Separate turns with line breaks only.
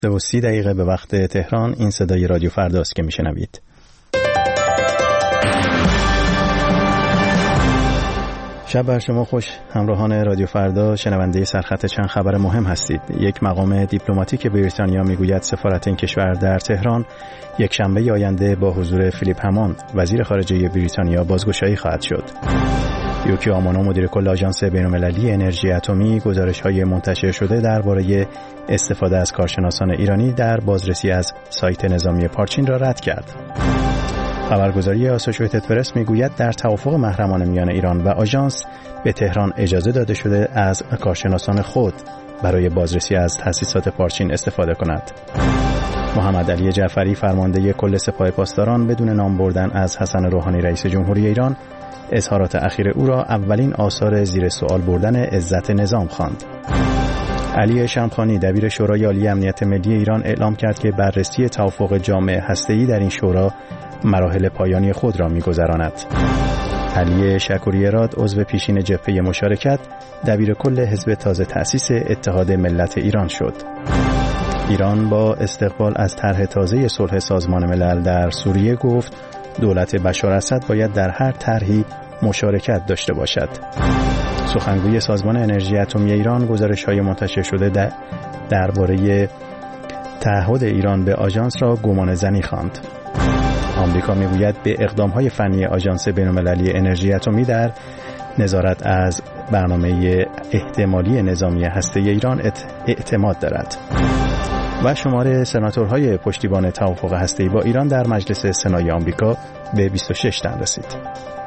2:30 به وقت تهران. این صدای رادیو فرداست که میشنوید. شب بر شما خوش همراهان رادیو فردا، شنونده سرخط چند خبر مهم هستید. یک مقام دیپلماتیک بریتانیا میگوید سفارت این کشور در تهران یک شنبه آینده با حضور فیلیپ هماند وزیر خارجه بریتانیا بازگشایی خواهد شد. یوکی آمونو مدیر کل آژانس بین‌المللی انرژی اتمی گزارش‌های منتشر شده درباره استفاده از کارشناسان ایرانی در بازرسی از سایت نظامی پارچین را رد کرد. خبرگزاری آسوشییتد پرس میگوید در توافق محرمانه میان ایران و آژانس به تهران اجازه داده شده از کارشناسان خود برای بازرسی از تأسیسات پارچین استفاده کند. محمد علی جعفری فرمانده کل سپاه پاسداران بدون نام بردن از حسن روحانی رئیس جمهوری ایران اظهارات اخیر او را اولین آثار زیر سوال بردن عزت نظام خواند. علی شمخانی دبیر شورای عالی امنیت ملی ایران اعلام کرد که بررسی توافق جامع هسته‌ای در این شورا مراحل پایانی خود را می‌گذراند. علی شکوری‌راد عضو پیشین جبهه مشارکت دبیر کل حزب تازه تأسیس اتحاد ملت ایران شد. ایران با استقبال از طرح تازه صلح سازمان ملل در سوریه گفت دولت بشار اسد باید در هر طرحی مشارکت داشته باشد. سخنگوی سازمان انرژی اتمی ایران گزارش‌های منتشر شده درباره تعهد ایران به آژانس را گمانه‌زنی خواند. آمریکا میگوید به اقدام‌های فنی آژانس بین‌المللی انرژی اتمی در نظارت از برنامه احتمالی نظامی هسته‌ای ایران اعتماد دارد. و شمار سناتورهای پشتیبان توافق هسته‌ای با ایران در مجلس سنای آمریکا به 26 تن رسید.